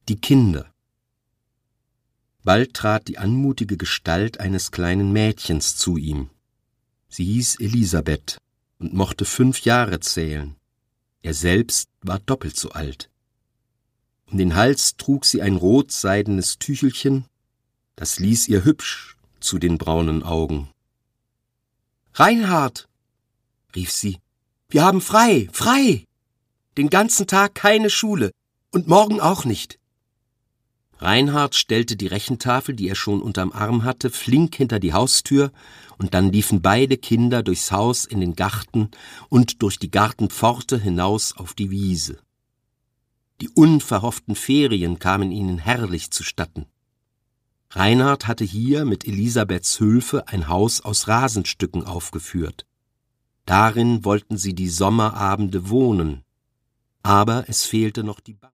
Die Kinder. Bald trat die anmutige Gestalt eines kleinen Mädchens zu ihm. Sie hieß Elisabeth und mochte 5 Jahre zählen. Er selbst war doppelt so alt. Um den Hals trug sie ein rotseidenes Tüchelchen, das ließ ihr hübsch zu den braunen Augen. »Reinhard«, rief sie, »wir haben frei, frei! Den ganzen Tag keine Schule und morgen auch nicht.« Reinhard stellte die Rechentafel, die er schon unterm Arm hatte, flink hinter die Haustür, und dann liefen beide Kinder durchs Haus in den Garten und durch die Gartenpforte hinaus auf die Wiese. Die unverhofften Ferien kamen ihnen herrlich zustatten. Reinhard hatte hier mit Elisabeths Hilfe ein Haus aus Rasenstücken aufgeführt. Darin wollten sie die Sommerabende wohnen, aber es fehlte noch die Bank.